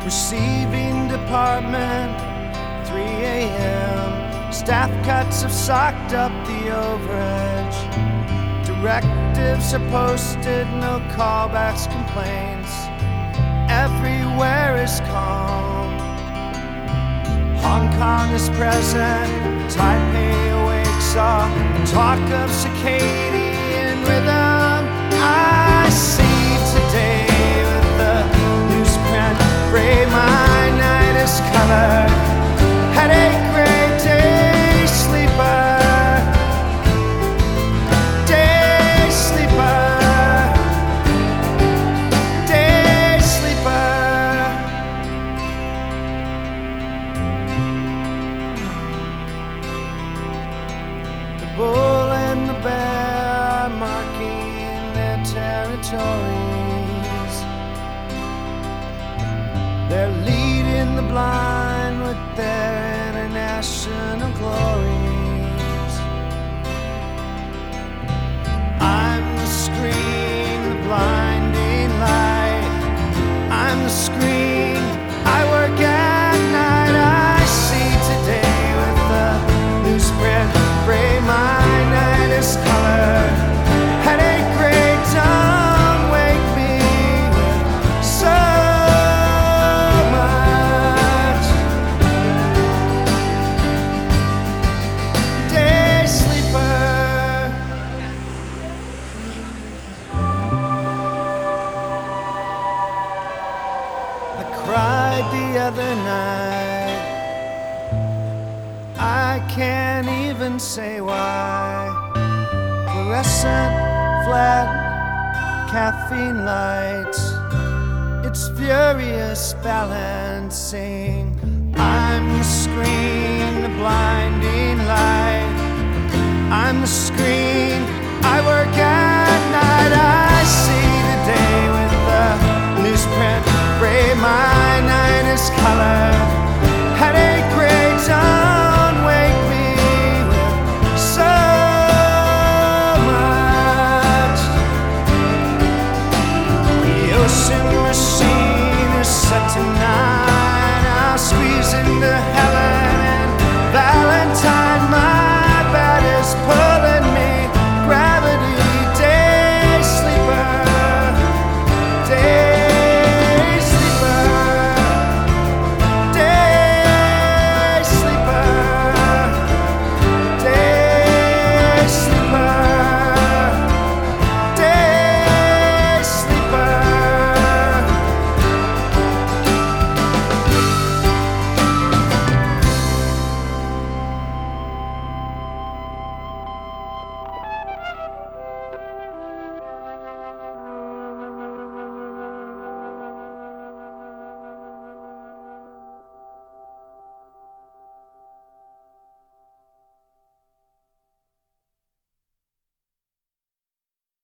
Receiving department, 3 a.m. Staff cuts have socked up the overage. Directives are posted, no callbacks, complaints. Everywhere is calm. Hong Kong is present, Taipei awakes all talk of circadian rhythm. I see today with the newsprint gray, my night is colored. Headache, gray, day sleeper. Day sleeper. Day sleeper. The bull and the bear are marking their territories. They're leading the blind with their international glories. I'm the screen, the blinding light. I'm the screen, I work at night. I see today with the newsprint gray, my night is colored. Headache, gray, don't wake me with so much. Day sleeper. I cried the other night. I can't even say why. Fluorescent, flat, caffeine lights. It's furious balancing. I'm the screen, the blinding light. I'm the screen, I work at night. I see the day with the newsprint gray, my night is colored. Headache, gray, don't wake me with so much. The ocean machine is set tonight. I'll squeeze into